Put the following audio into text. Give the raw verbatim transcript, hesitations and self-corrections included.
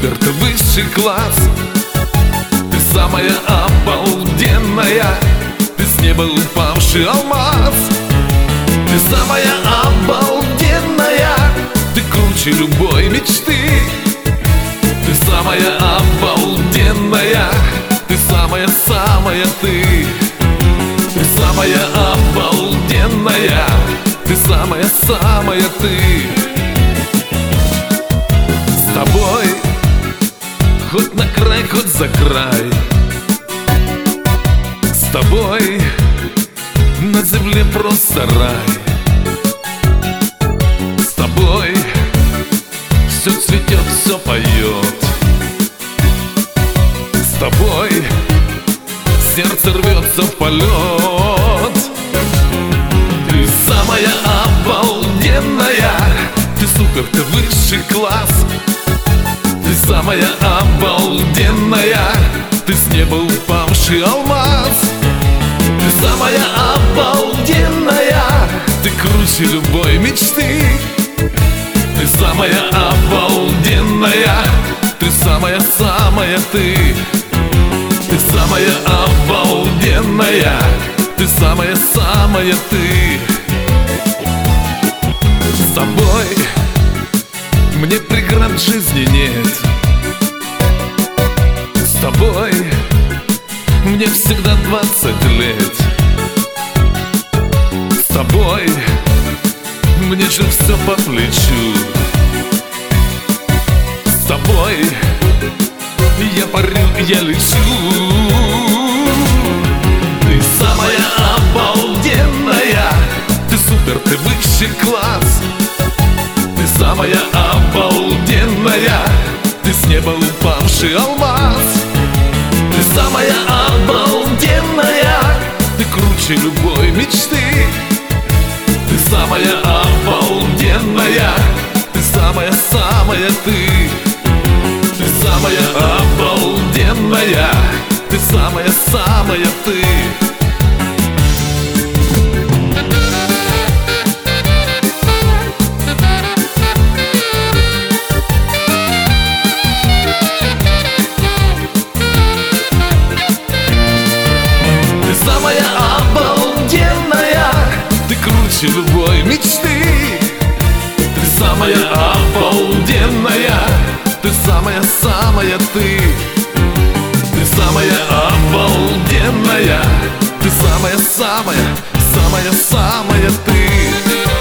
супер, ты высший класс. Ты самая обалденная, ты с неба упавший алмаз. Ты самая обалденная, ты круче любой мечты. Ты самая обалденная, ты самая-самая ты. Ты самая обалденная, ты самая-самая ты. С тобой хоть на край, хоть за край. С тобой на земле просто рай. С тобой все цветет, все поет. С тобой сердце рвется в полет. Ты самая обалденная, ты супер, ты высший класс. Ты самая обалденная, ты с неба упавший алмаз. Ты самая обалденная, ты круче любой мечты. Ты самая обалденная, ты самая-самая ты. Ты самая обалденная, ты самая-самая ты. С тобой мне преград жизни нет. С тобой мне всегда двадцать лет. С тобой мне же все по плечу. С тобой я парю, я лечу. Ты самая обалденная, ты супер, ты высший класс. Ты самая обалденная, ты с неба упавший алмаз. Ты самая обалденная, ты круче любой мечты. Ты самая обалденная, ты самая-самая ты. Ты самая обалденная, ты самая-самая ты. Ты самая обалденная, ты круче любой мечты. Ты самая обалденная, ты самая-самая ты. Ты самая обалденная, ты самая-самая, самая-самая ты.